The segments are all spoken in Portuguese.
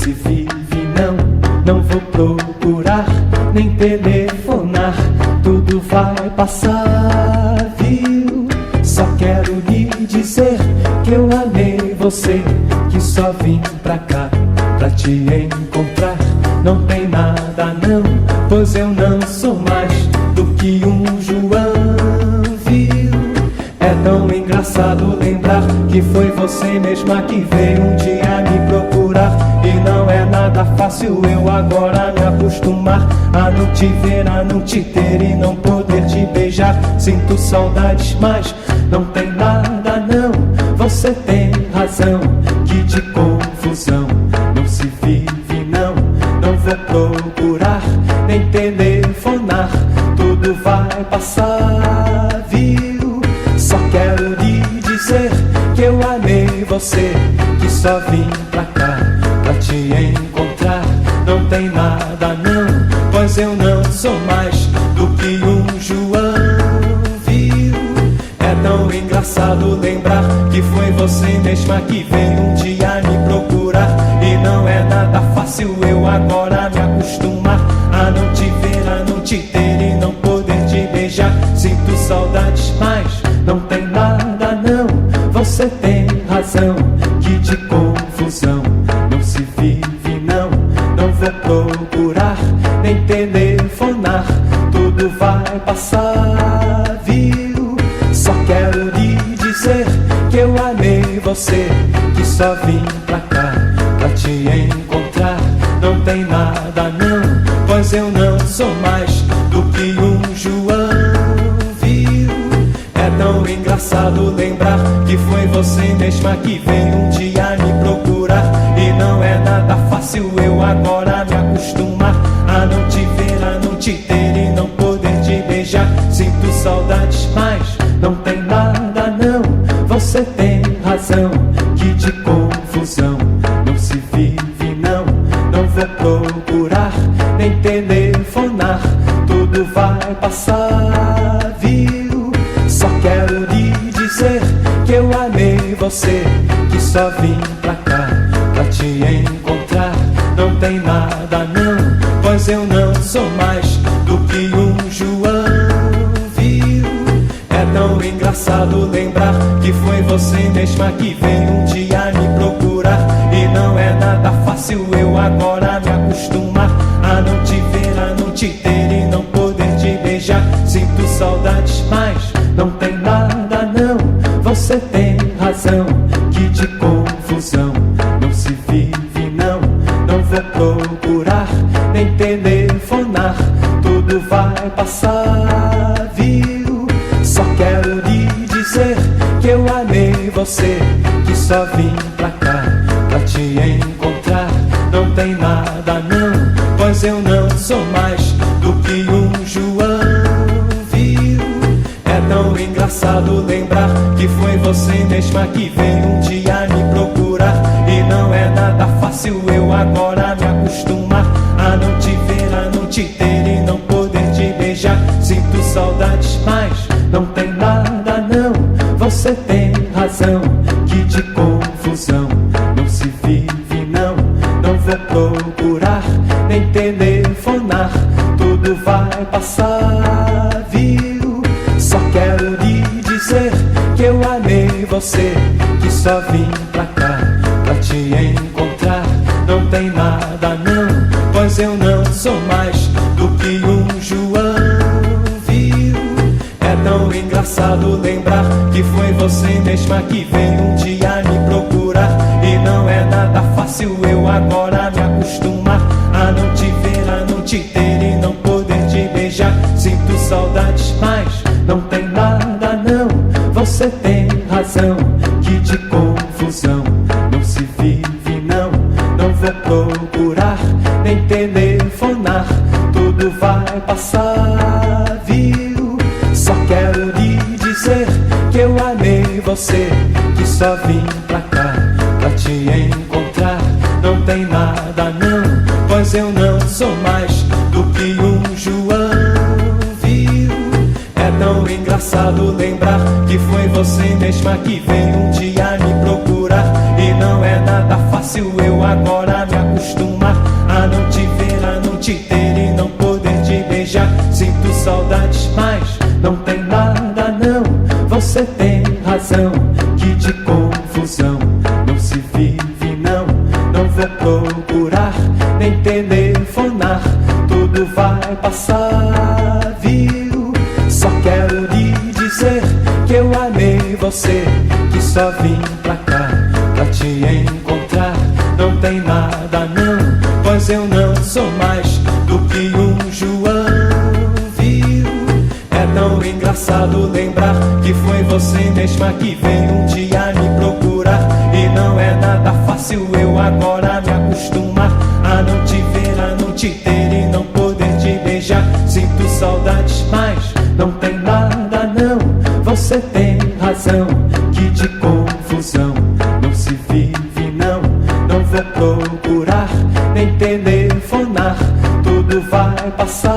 se vive não vou procurar, nem telefonar, tudo vai passar, viu? Só quero lhe dizer que eu amei você, que só vim pra cá pra te encontrar. Não tem nada não, pois eu não sou mais do que um João, viu? É tão engraçado lembrar que foi você mesma que veio um dia me procurar. E não é nada fácil eu agora me acostumar a não te ver, a não te ter e não poder te beijar. Sinto saudades, mas não tem nada não, você tem razão, que de confusão não se vive não vou procurar, nem telefonar, tudo vai passar, viu? Só quero lhe dizer que eu amei você, que só vim pra cá pra te encontrar. Não tem nada não, pois eu não sou mais do que um João, viu? É tão engraçado lembrar que foi você mesma que veio um dia me procurar. E não é nada fácil eu agora me acostumar a não te ver, a não te ter e não poder te beijar. Sinto saudades, mas não tem nada não, você tem razão, que de confusão não se vive não vou procurar, nem telefonar, tudo vai passar, viu? Só quero lhe dizer que eu amei você, que só vim pra cá pra te encontrar. Não tem nada não, pois eu não sou mais do que um João, viu? É tão engraçado lembrar que foi você mesma que veio um dia me procurar. E não é nada fácil eu agora me acostumar a não te ver, a não te ter e não poder te beijar. Sinto saudades, mas não tem nada não, você tem razão, que de confusão não se vive não vou procurar, nem telefonar, tudo vai passar, viu? Só quero lhe dizer que eu amei você, que só vim pra cá pra te encontrar. Não tem nada não, pois eu não sou mais do que um João, viu? É tão engraçado lembrar que foi você mesma que veio um dia me procurar. E não é nada fácil eu agora me acostumar a não te ver, a não te ter e não poder te beijar. Sinto saudades, mas não tem nada não, você tem razão, que de confusão não se vive não vou procurar, nem telefonar, tudo vai passar, viu? Só quero lhe dizer que eu amei você, que só vim pra cá pra te encontrar. Não tem nada não, pois eu não sou mais do que um João, viu? É tão engraçado lembrar que foi você mesma que veio um dia me procurar. E não é nada fácil eu agora me acostumar a não te ver, a não te ter e não poder te beijar. Sinto saudades, mas não tem nada não, você tem razão, que de confusão não se vive não vou procurar, nem telefonar, tudo vai passar, viu? Só quero lhe dizer que eu amei você, que só vim pra cá pra te encontrar. Não tem nada não, pois eu não sou mais do que um João, viu? É tão engraçado lembrar que foi você mesma que veio um dia me procurar. E não é nada fácil eu agora me acostumar a não te ver, a não te ter e não poder te beijar. Sinto saudades, mas não tem nada não, você tem razão, que de confusão não se vive não vou procurar, nem telefonar, tudo vai passar, viu? Só quero lhe dizer que eu amei você, que só vim pra cá pra te encontrar. Não tem nada não, pois eu não sou mais do que um João, viu? É tão engraçado lembrar que foi você mesma que veio um dia me procurar. E não é nada fácil eu agora me acostumar a não te ver, a não te ter e não poder te beijar. Sinto saudades, mas não tem nada não. Você tem razão, que de confusão não se vive não. Não vou procurar, nem telefonar, tudo vai passar, viu? Só quero lhe dizer que eu amei você, que só vim pra cá pra te encontrar. Não tem nada não, pois eu não sou mais do que um João, viu? É tão engraçado lembrar que foi você mesma que veio um dia me procurar. E não é nada fácil eu agora me acostumar a não te ver, a não te ter e não poder te beijar. Sinto saudades, mas não tem nada não. Você tem razão, que de confusão não se vive não. Não vou procurar, nem telefonar, tudo vai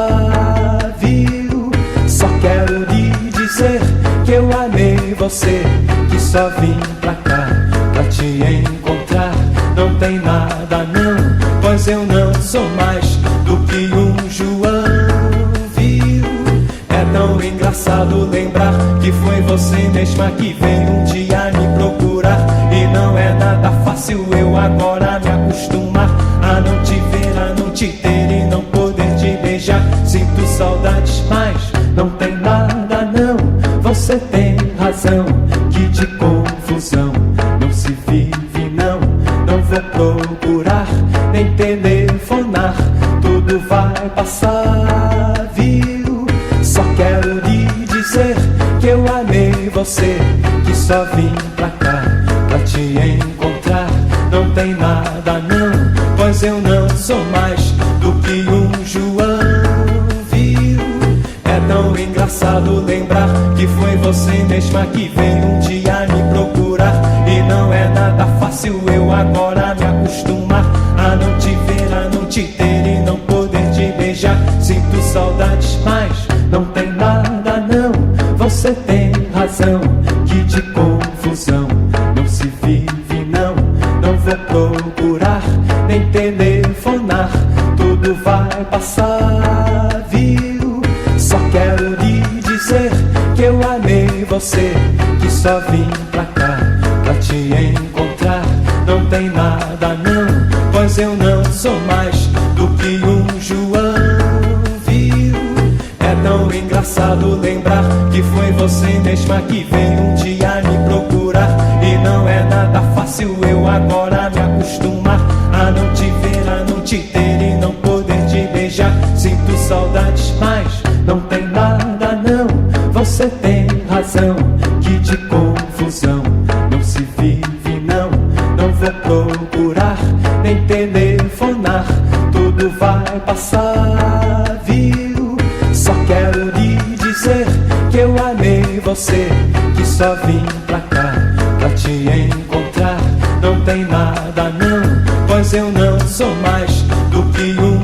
passar, viu? Só quero lhe dizer que eu amei você, que só vim pra cá pra te encontrar. Não tem nada não, pois eu não sou mais do que um João, viu? É tão engraçado lembrar que foi você mesma que veio um dia me procurar. E não é nada fácil eu agora me acostumar a não te ver, a não te ter e não poder te beijar. Sinto saudades, mas não tem nada não. Você tem razão, que de confusão não se vive não. Não vou procurar, nem telefonar, tudo vai passar, viu? Só quero lhe dizer que eu amei você, que só vim pra cá pra te encontrar. Não tem nada não, pois eu não sou mais do que um João, viu? É tão engraçado lembrar que foi você mesma que veio um dia me procurar. E não é nada fácil eu agora me acostumar a não te ver, a não te ter e não poder te beijar. Sinto saudades, mas não tem nada não. Você tem razão, que de confusão não se vive não. Não vou procurar, nem telefonar, tudo vai passar, viu? Só quero lhe dizer que eu amei você, que só vim pra cá pra te encontrar. Não tem nada não, pois eu não sou mais do que um João, viu? É tão engraçado lembrar que foi você mesma que veio um dia me procurar. E não é nada fácil eu agora me acostumar a não te ver, a não te ter e não poder te beijar. Sinto saudades, mas não tem nada não. Você tem razão, que de confusão não se vive não. Não vou procurar, nem telefonar, tudo vai passar, viu? Só quero lhe dizer que eu amei você, que só vim pra cá pra te encontrar. Não tem nada não, pois eu não sou mais do que um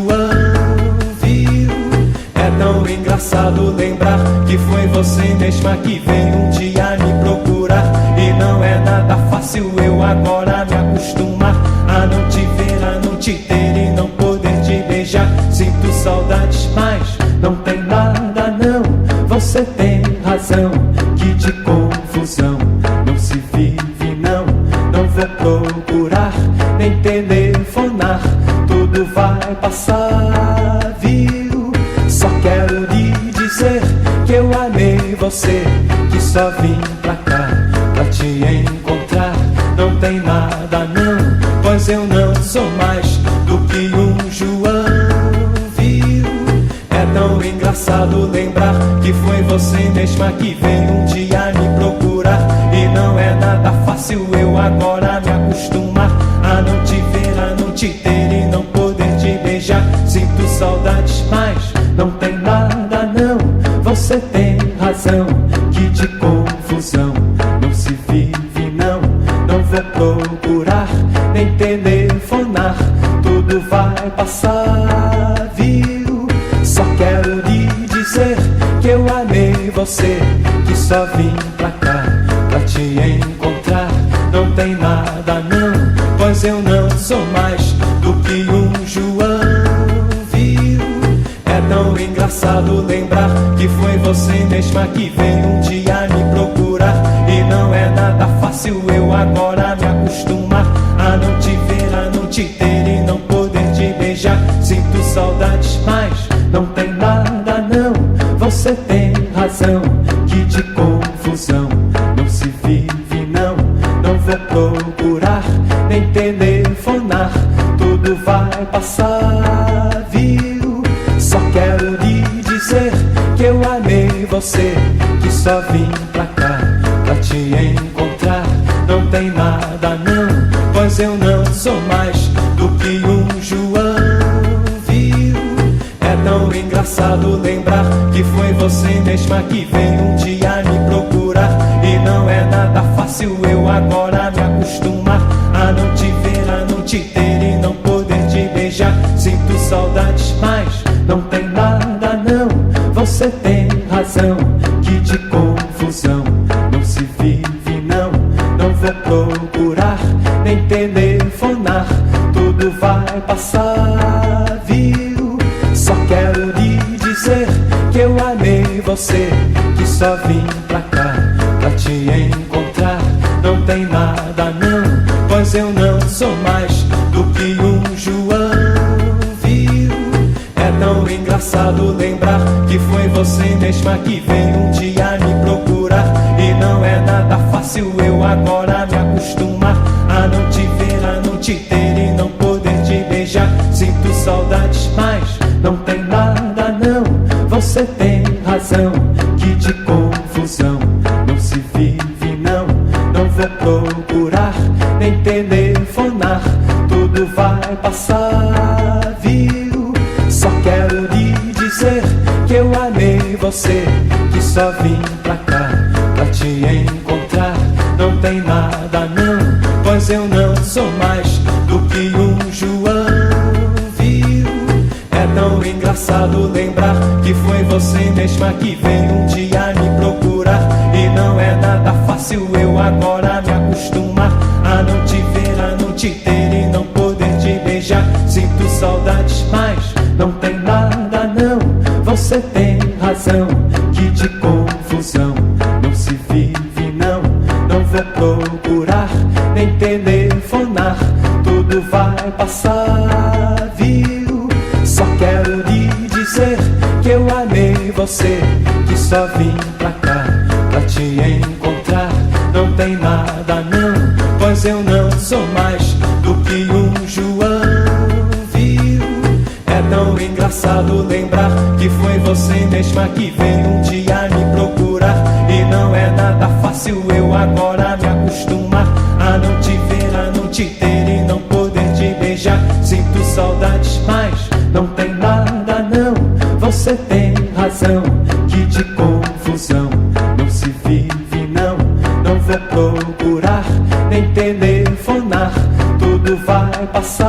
João, viu? É tão engraçado lembrar que foi você mesma que veio um dia me procurar. E não é nada fácil eu agora me acostumar a não te ver, a não te ter e não poder te beijar. Sinto saudades, mas não tem nada não. Você tem razão, que de confusão não se vive não. Não vou procurar, nem telefonar, tudo vai passar, viu? Só quero lhe dizer que eu amei você, que só vim pra cá pra te encontrar. Não tem nada não, pois eu não sou mais do que um João, viu? É tão engraçado lembrar que foi você mesma que veio um dia me procurar. E não é nada fácil eu agora me acostumar a não te ver, a não te ter e não poder te beijar. Sinto saudades, mas não tem nada não. Você tem razão, que de confusão não se vive não. Não vou procurar, nem telefonar, tudo vai passar, viu? Só quero lhe dizer que eu amei você, que só vim pra cá pra te encontrar. Não tem nada não, pois eu não sou engraçado lembrar que foi você mesma que veio um dia me procurar. E não é nada fácil eu agora me acostumar a não te ver, a não te ter e não poder te beijar. Sinto saudades, mas não tem nada não. Você tem razão, que de confusão não se vive não. Não vou procurar, nem telefonar, tudo vai passar, viu? Só quero lhe dizer que eu amei você, que só vim pra cá pra te encontrar. Não tem nada não, pois eu não sou mais do que um João, viu? É tão engraçado lembrar que foi você mesma que veio um dia me procurar. E não é nada fácil eu agora me acostumar a não te ver, a não te ter e não poder te beijar. Sinto saudades, mas não tem nada não. Você tem razão, que de confusão não se vive não. Não vou procurar, nem telefonar, tudo vai passar, viu? Só quero lhe dizer que eu amei você, que só vim pra cá pra te encontrar. Não tem nada não, pois eu não sou mais do que um João, viu? É tão engraçado lembrar que foi você mesma que veio um dia me procurar. E não é nada fácil eu agora me acostumar a não te ver, a não te ter e não poder te beijar. Sinto saudades, mas não tem nada não. Você tem razão, que de confusão não se vive não. Não vou procurar, nem telefonar, tudo vai passar, viu? Só quero lhe dizer que eu amei você, que só vim pra cá pra te encontrar. Não tem nada não, pois eu não sou mais do que um João, viu? É tão engraçado lembrar que foi você mesma que veio um dia me procurar. E não é nada fácil eu agora me acostumar a não te ver, a não te ter e não poder te beijar. Sinto saudades, mas não tem nada não. Você tem razão, que de confusão não se vive não. Não vou procurar, nem telefonar, tudo vai passar, viu? Só quero lhe dizer que eu amei você, que só vim pra cá pra te encontrar. Não tem nada não, pois eu não sou mais do que um João, viu? É tão engraçado lembrar que foi você mesma que veio um dia me procurar. E não é nada fácil eu agora me acostumar a não te ver, a não te ter e não poder te beijar. Sinto saudades, mas não tem nada não. Você tem razão, que de confusão não se vive não. Não vou procurar, nem telefonar, tudo vai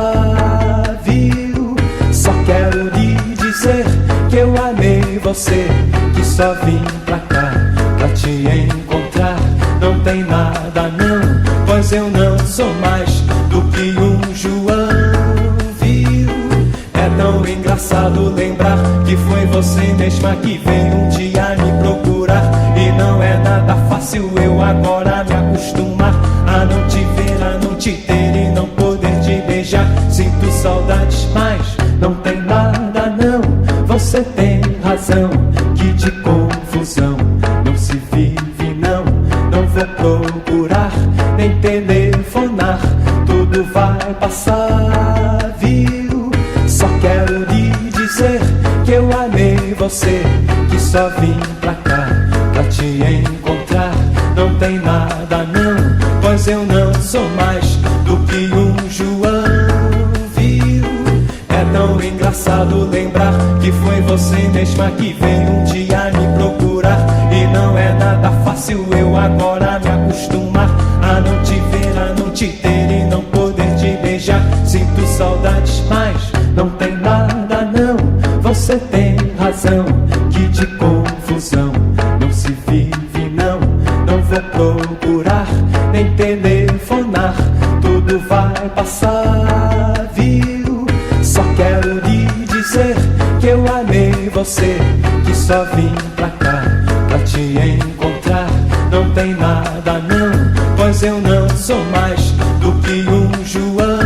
passar, viu? Só quero lhe dizer que eu amei você, que só vim pra cá pra te encontrar. Não tem nada não, pois eu não sou mais do que um João, viu? É tão engraçado lembrar que foi você mesma que veio um dia me procurar. E não é nada fácil eu agora me acostumar a não te ver, a não te ter e não poder te beijar. Sinto saudades, mas não tem nada não. Você tem razão, que de confusão não se vive não. Não vou procurar, nem telefonar, tudo vai passar, viu? Só quero lhe dizer que eu amei você, que só vim pra cá pra te encontrar. Não tem nada não, pois eu não sou mais do que um João, viu? É tão engraçado lembrar que foi você mesma que veio um dia me procurar. E não é nada fácil eu agora me acostumar a não te ver, a não te ter e não poder te beijar. Sinto saudades, mas não tem nada não. Você tem razão, que de confusão não se vive não. Não vou procurar, nem telefonar, tudo vai passar, viu? Só quero lhe dizer que eu amei amei você, que só vim pra cá, pra te encontrar. Não tem nada não, pois eu não sou mais do que um João,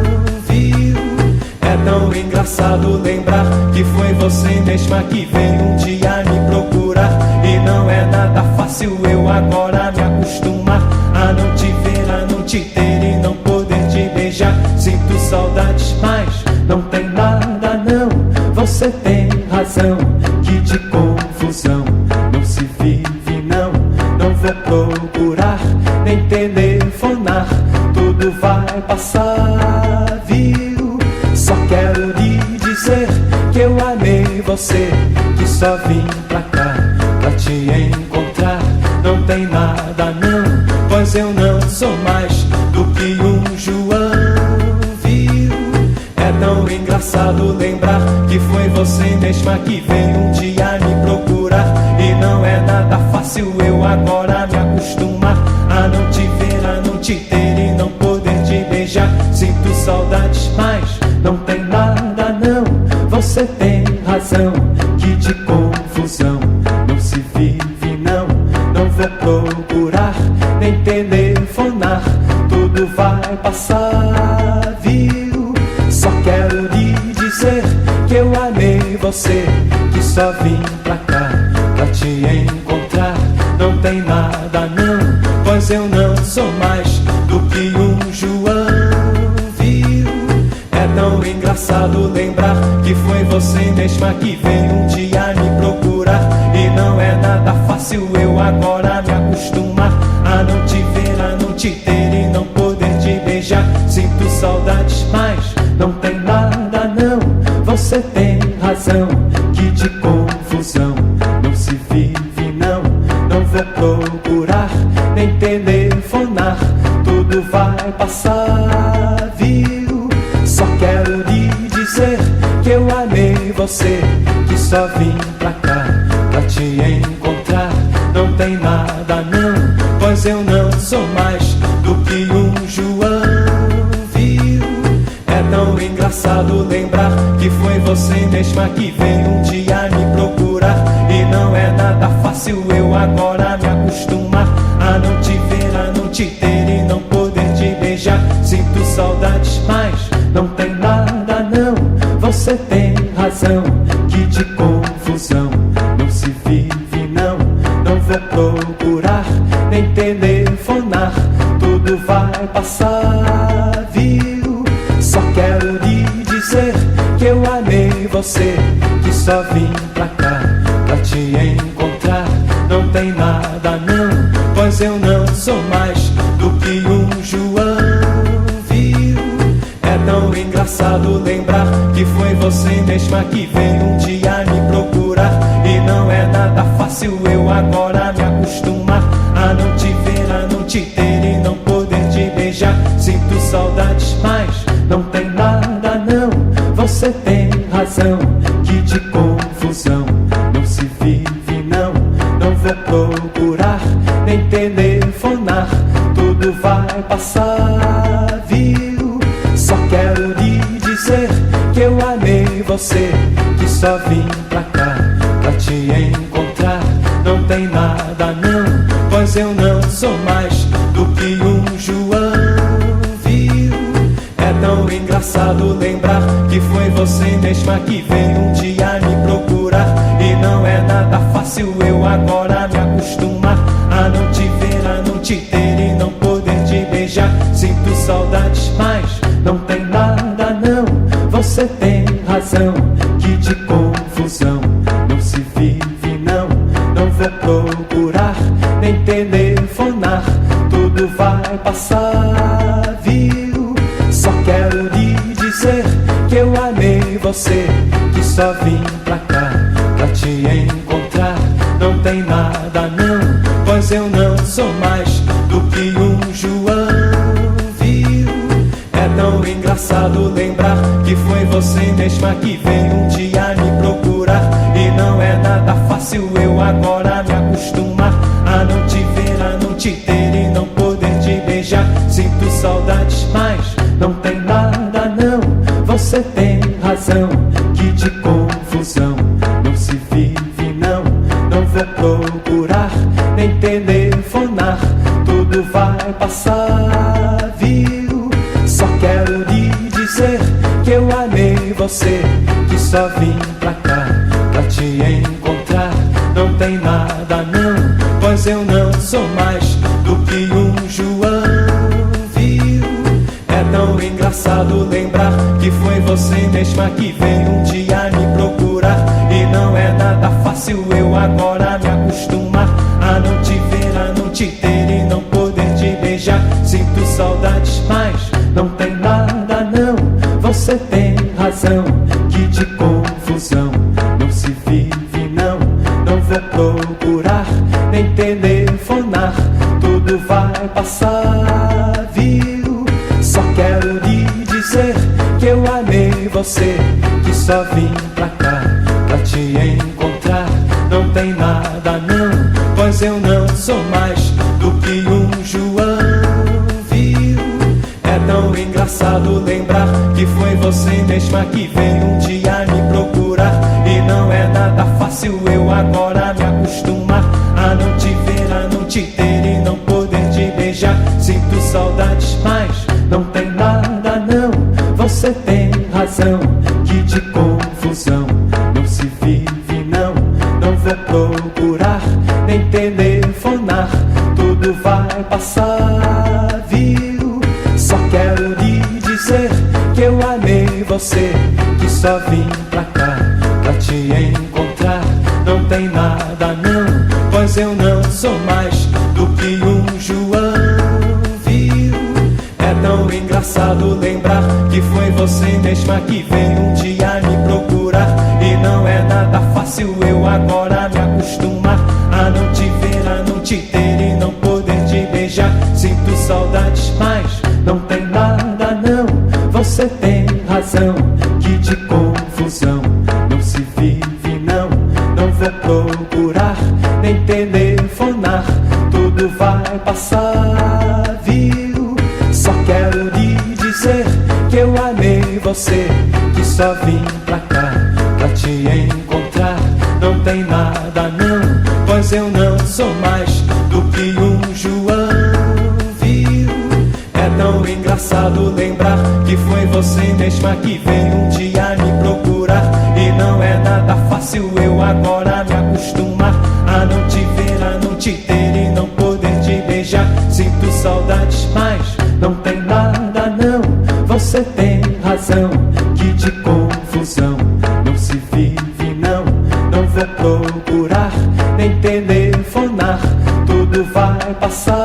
viu? É tão engraçado lembrar que foi você mesma que veio um dia me procurar. E não é nada fácil eu agora me acostumar a não te ver, a não te ter e não poder te beijar. Sinto saudades, mas não tem nada não. Você tem razão, que de confusão não se vive não. Não vou procurar, nem telefonar, tudo vai passar, viu? Só quero lhe dizer que eu amei você, que só vim pra cá, pra te encontrar. Não tem nada não, pois eu não sou mais do que um João, viu? É tão engraçado lembrar que foi você mesma que veio um dia me procurar. E não é nada fácil eu agora me acostumar a não te ver, a não te ter e não poder te beijar. Sinto saudades, mas não tem nada não. Você tem razão, que de confusão não se vive não. Não vou procurar, nem telefonar, tudo vai passar, viu? Só quero lhe dizer que eu amei você, que só vim pra cá, pra te encontrar. Não tem nada não, pois eu não sou mais do que um João, viu? É tão engraçado lembrar que foi você mesma que veio um dia me procurar. E não é nada fácil eu agora me acostumar a não te ver, a não te ter e não poder te beijar. Sinto saudades, mas não tem nada não. Você tem razão, que de confusão não se vive não. Não vou procurar, nem telefonar, tudo vai passar, viu? Só quero lhe dizer que eu amei você, que só vim pra cá, pra te encontrar. Não tem nada não, pois eu não sou mais do que um João, viu? É tão engraçado lembrar que foi você mesma que veio um dia me procurar. E não é nada fácil eu agora me acostumar a não te ver, a não te ter e não poder te beijar. Sinto saudades, mas não tem nada não. Você tem razão, que de confusão não se vive não. Não vou procurar, nem telefonar, tudo vai passar, viu? Só quero lhe dizer que eu amei você, que só vim pra cá, pra te encontrar. Não tem nada não, pois eu não sou mais do que um João, viu? É tão engraçado lembrar que foi você mesma que veio um dia me procurar. E não é nada fácil eu agora me acostumar a não te ver, a não te ter e não poder te beijar. Sinto saudades, mas não tem nada não. Você tem razão, que de confusão não se vive não. Não vou procurar, nem telefonar, tudo vai passar, viu? Só quero lhe dizer que eu amei você, que só vim pra cá, pra te encontrar. Não tem nada não, pois eu não sou mais do que um João, viu? É tão engraçado lembrar que foi você mesma que veio um dia me procurar. E não é nada fácil eu agora me acostumar a não te ver, a não te ter e não poder te beijar. Sinto saudades, mas não tem nada não. Você tem razão, que de confusão não se vive não. Não vou procurar, nem telefonar, tudo vai passar, viu? Só quero lhe dizer que eu amei você, que só vim pra cá, pra te encontrar. Não tem nada não, pois eu não sou mais do que um João, viu? É tão engraçado lembrar que foi você mesma que veio um dia me procurar. E não é nada fácil eu agora me acostumar a não te ver, a não te ter e não poder te beijar. Sinto saudades, mas não tem nada não. Você tem razão, que de confusão não procurar, nem telefonar, tudo vai passar, viu? Só quero lhe dizer que eu amei você, que só vim pra cá pra te encontrar. Não tem nada não, pois eu não sou mais do que um João, viu? É tão engraçado lembrar que foi você mesma que veio um dia me procurar. E não é nada fácil eu agora me acostumar a não te ver, a não te ter e não poder te beijar. Sinto saudades, mas não tem nada não. Você tem razão, que de confusão não se vive não. Não vou procurar, nem telefonar, tudo vai passar, viu? Só quero lhe dizer que eu amei você, que só vim pra cá pra te encontrar. Não tem nada não, pois eu não sou mais do que um João, viu? É tão engraçado lembrar que foi você mesma que veio um dia me procurar. E não é nada fácil eu agora me acostumar a não te ver, a não te ter e não poder te beijar. Sinto saudades, mas não tem nada não. Você tem razão, que de confusão não se vive não. Não vou procurar, nem telefonar, tudo vai passar, viu? Só quero lhe dizer que eu amei você, que só vim pra cá pra te encontrar. Não tem nada não, pois eu não sou mais do que um João, viu? É tão engraçado lembrar que foi você mesma que veio um dia me procurar. E não é nada fácil eu agora me acostumar a não te ver, a não te ter e não poder te beijar. Sinto saudades, mas não tem nada não. Você tem razão, que de confusão não se vive não. Não vou procurar, nem telefonar, tudo vai passar, viu? Só quero lhe dizer que eu amei você, que só vim pra cá pra te encontrar. Não tem nada não, pois eu não sou mais do que um João, viu? É tão engraçado lembrar que foi você mesma que veio um dia me procurar. E não é nada fácil eu agora me acostumar a não te ver, a não te ter e não poder te beijar. Sinto saudades, mas não tem nada não. Você tem razão, que de confusão não se vive não. Não vou procurar, nem telefonar, tudo vai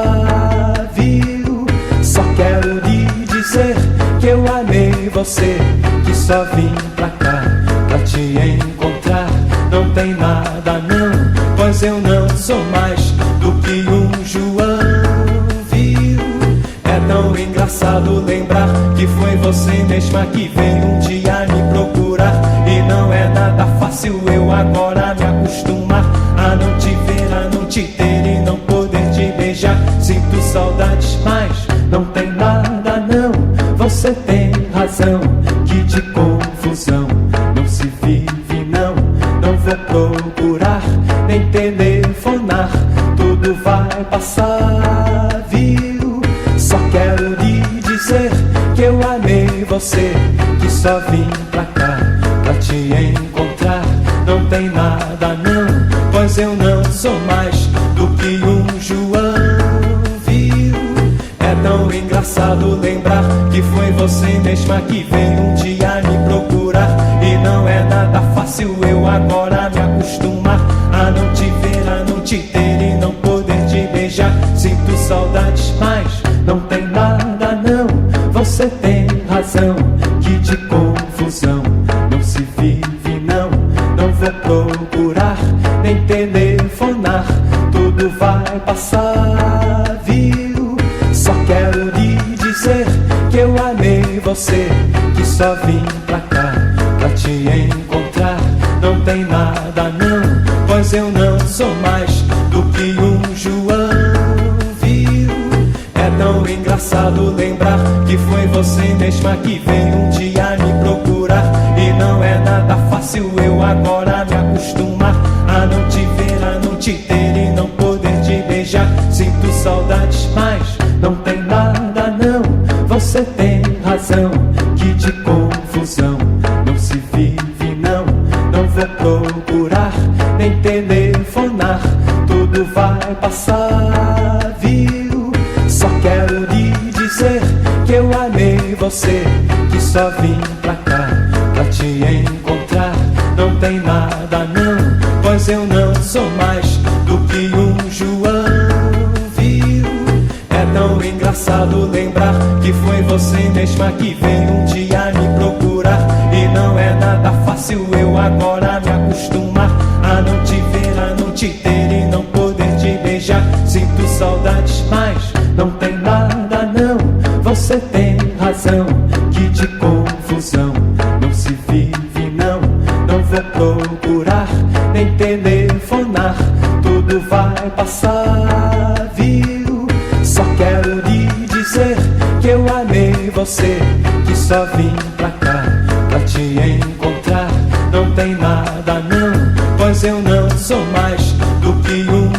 passar, viu? Só quero lhe dizer que eu amei você, que só vim pra cá pra te encontrar. Não tem nada não, pois eu não sou mais do que um João, viu? É tão engraçado lembrar que foi você mesma que veio um dia me procurar. E não é nada fácil eu agora me acostumar a não te ver, a não te ter e não poder te beijar. Sinto saudades, mas não tem nada não. Você tem razão, que de confusão não se vive não. Não vou procurar, nem telefonar, tudo vai passar, viu? Só quero lhe dizer que eu amei você, que só vim pra cá pra te encontrar. Não tem nada não, pois eu não sou mais do que um João, viu? É tão engraçado lembrar que foi você mesma que veio um dia me procurar. E não é nada fácil eu agora me acostumar a não te ver, a não te ter e não poder te beijar. Sinto saudades, mas não tem nada não. Você tem razão, que de confusão não se vive não. Não vou procurar, nem telefonar, tudo vai passar, viu? Só quero lhe dizer que eu amei você, que só vim pra cá pra te encontrar. Não tem nada não, pois eu não sou mais do que um João, viu? É tão engraçado lembrar que foi você mesma que veio um dia me procurar. E não é nada fácil eu agora me acostumar a não te ver, a não te ter passar, viu? Só quero lhe dizer que eu amei você, que só vim pra cá pra te encontrar. Não tem nada não, pois eu não sou mais do que um João, viu? É tão engraçado lembrar que foi você mesma que veio um dia me procurar. E não é nada fácil eu agora me acostumar a não te ver, a não te ter e não poder te beijar. Sinto saudades, mas não tem nada não. Você tem razão, que de confusão não se vive não. Não vou procurar, nem telefonar, tudo vai passar, viu? Só quero lhe dizer que eu amei você, que só vim pra cá pra te encontrar. Não tem nada não, pois eu não sou mais do que um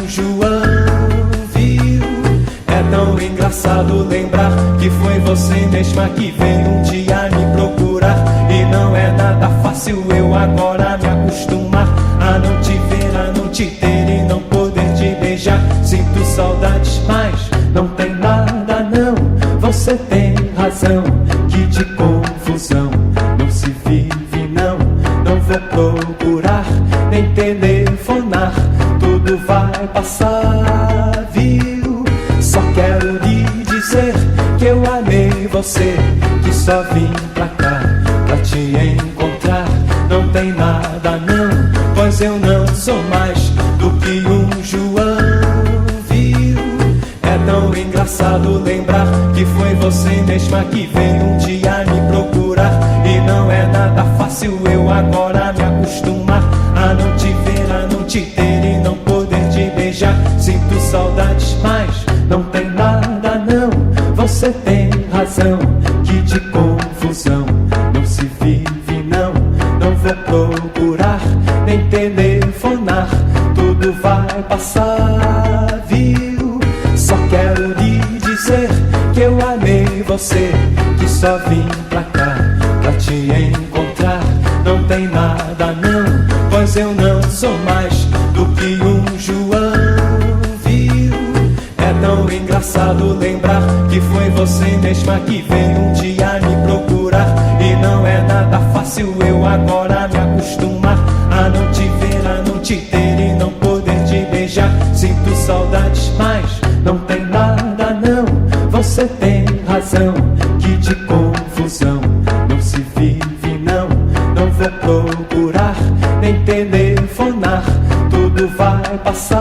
João, viu? É tão engraçado lembrar que foi você mesma que veio um dia me procurar. E não é nada fácil eu agora me acostumar a não te ver, a não te ter e não poder te beijar. Sinto saudades, mas não tem nada não. Você tem razão, que de confusão não se vive não. Não vou procurar, nem telefonar, tudo vai passar, viu? Só quero lhe dizer que eu amei você, que só vim pra cá pra te encontrar. Não tem nada não, pois eu não sou mais do que um João, viu? É tão engraçado lembrar que foi você mesma que veio um dia me procurar. E não é nada fácil eu agora me acostumar a não te ver, a não te ter e não poder te beijar. Sinto saudades, mas não tem nada não. Você tem razão, que de confusão não se vive não. Não vou procurar, nem telefonar, tudo vai passar, viu? Só quero lhe dizer que eu amei você, que só vim pra cá pra te encontrar. Não tem nada não, pois eu não sou mais do que um João, viu? É tão engraçado lembrar que foi você mesma que veio um dia me procurar. E não é nada fácil eu agora me acostumar a não te ver, a não te ter e não poder te beijar. Sinto saudades, mas não tem nada não. Você tem razão, que de confusão não se vive não. Não vou procurar, nem telefonar, tudo vai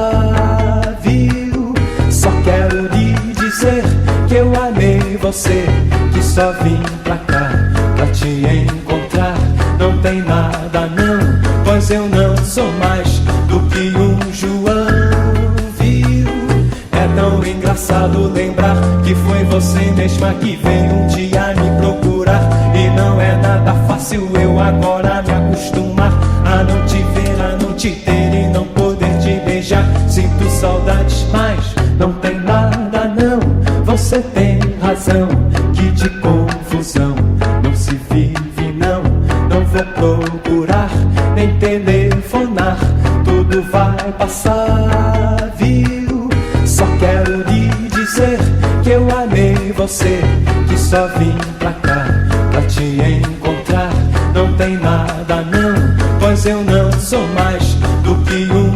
passar, viu? Só quero lhe dizer que eu amei você, que só vim pra cá pra te encontrar. Não tem nada não, pois eu não sou mais do que um João, viu? É tão engraçado lembrar que foi você mesma que veio um dia me procurar. E não é nada fácil eu agora me acostumar a não te ver, a não te ter e não poder te beijar. Sinto saudades, mas não tem nada não. Você tem razão, que de confusão não se vive não. Não vou procurar, nem telefonar, tudo vai passar, viu? Só quero lhe dizer que eu amei você, que só vim pra cá pra te encontrar. Não tem nada não, pois eu não sou mais do que um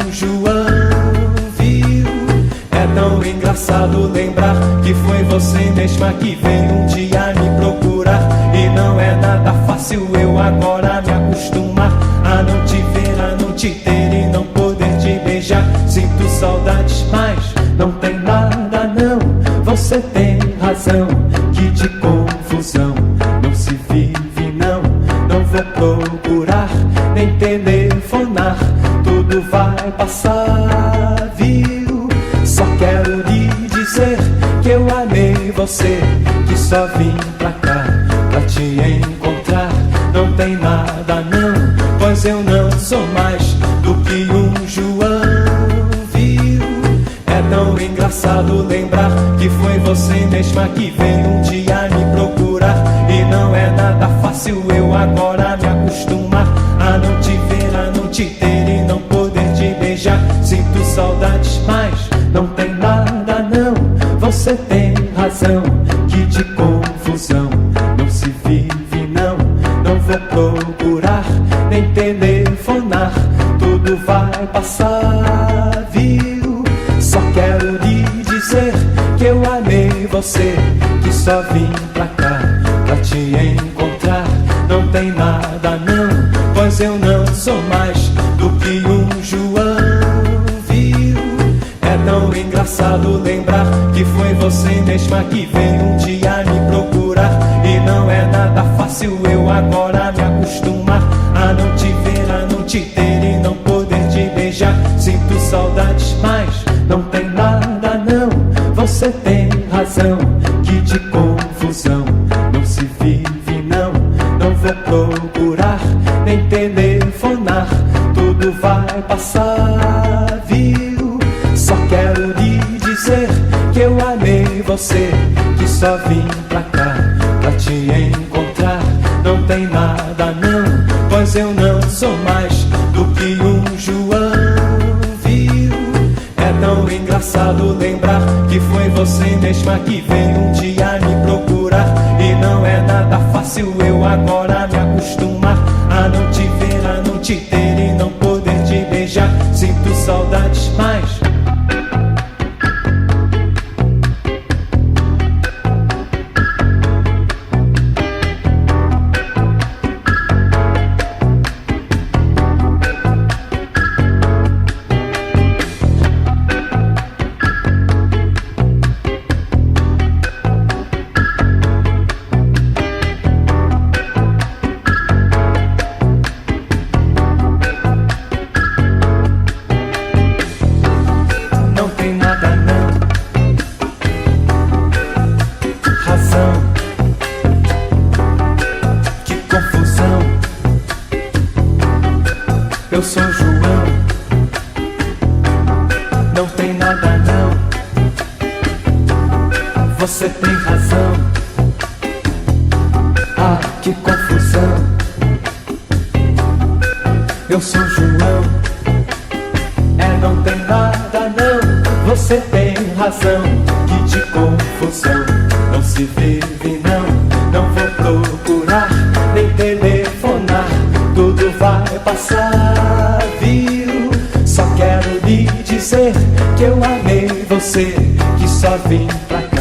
João, viu? É tão engraçado lembrar que foi você mesma que veio um dia me procurar. E não é nada fácil eu agora me acostumar a não te ver, a não te ter e não poder te beijar. Sinto saudades, mas não tem nada não. Você tem razão, que de confusão não se vive não. Não vou procurar, nem telefonar, tudo vai passar, viu? Só quero lhe dizer que eu amei você, que só vim pra cá pra te encontrar. Não tem nada não, pois eu não sou mais do que um João, viu? É tão engraçado lembrar que foi você mesma que veio um dia me procurar. E não é nada fácil eu agora me acostumar a não te ver, a não te ter e não poder te beijar. Sinto saudades, mas não tem vou procurar, nem telefonar, tudo vai passar, viu? Só quero lhe dizer que eu amei você, que só vim pra cá pra te encontrar. Não tem nada não, pois eu não sou mais do que um João, viu? É tão engraçado lembrar que foi você mesma que veio um dia me procurar. E não é nada fácil eu agora me acostumar a não te ver, a não te ter e não poder te beijar. Sinto saudades, mas não tem nada não. Você tem razão, que de confusão não se vive não. Não vou procurar, nem telefonar, tudo vai passar, viu? Só quero lhe dizer que eu amei você, que só vim pra cá pra te encontrar. Não tem nada não, pois eu não sou mais do que um João, viu? É tão engraçado lembrar que foi você mesma que veio um dia me procurar. E não é nada fácil eu agora me acostumar a não te ver, a não te ter e não poder te beijar. Sinto saudades, mas eu sou João, não tem nada não. Você tem razão. Ah, que confusão. Eu sou João, não tem nada não. Você tem razão, que de confusão não se vive não. Não vou procurar, nem telefonar, tudo vai passar, viu? Só quero lhe dizer que eu amei você, que só vim pra cá